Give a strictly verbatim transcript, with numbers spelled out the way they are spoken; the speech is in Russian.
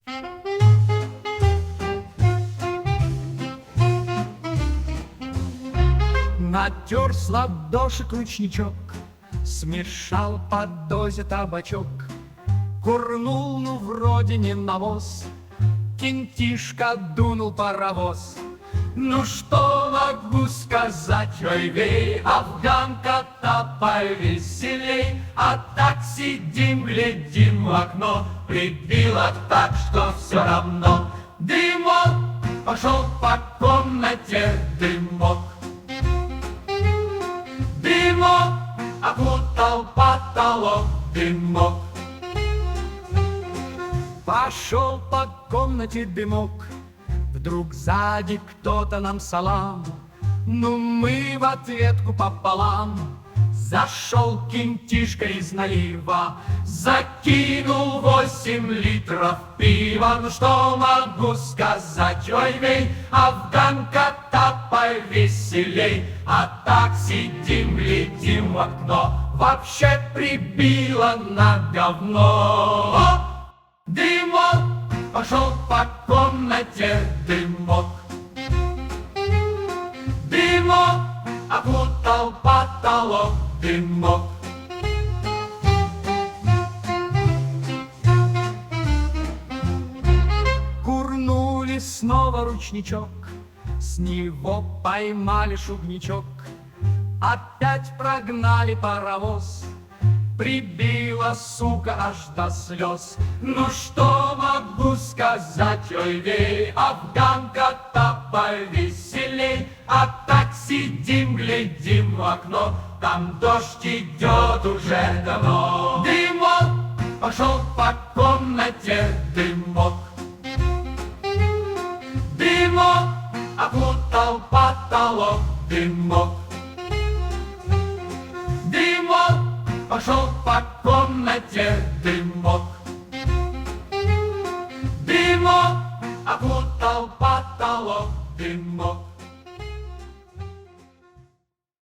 Натер с ладошек ручничок, смешал под дозе табачок, курнул, ну вроде не навоз, кентишка дунул паровоз. Ну что могу сказать, ой вей, афганка-то повеселей, а так сидим, глядим в окно, прибило так, что все равно. Дымок пошел по комнате, дымок. Дымок окутал потолок, дымок. Пошел по комнате дымок, вдруг сзади кто-то нам салам, ну мы в ответку пополам. Зашел кентишка из наива, закинул восемь литров пива. Ну что могу сказать, ой вей, афганка-то повеселей, а так сидим, глядим в окно, вообще прибило на говно. Дымок пошел по комнате, дымок. Дымок окутал потолок, дымок. Курнули снова ручничок, с него поймали шубничок, опять прогнали паровоз, прибила, сука, аж до слез. Ну что могу сказать, ой вей, афганка-то повеселей, а так сидим, глядим в окно, там дождь идет уже давно. Дымок пошел по комнате, дымок. Дымок окутал потолок, дымок. Дымок пошел по комнате, дымок. Дымок окутал потолок, дымок.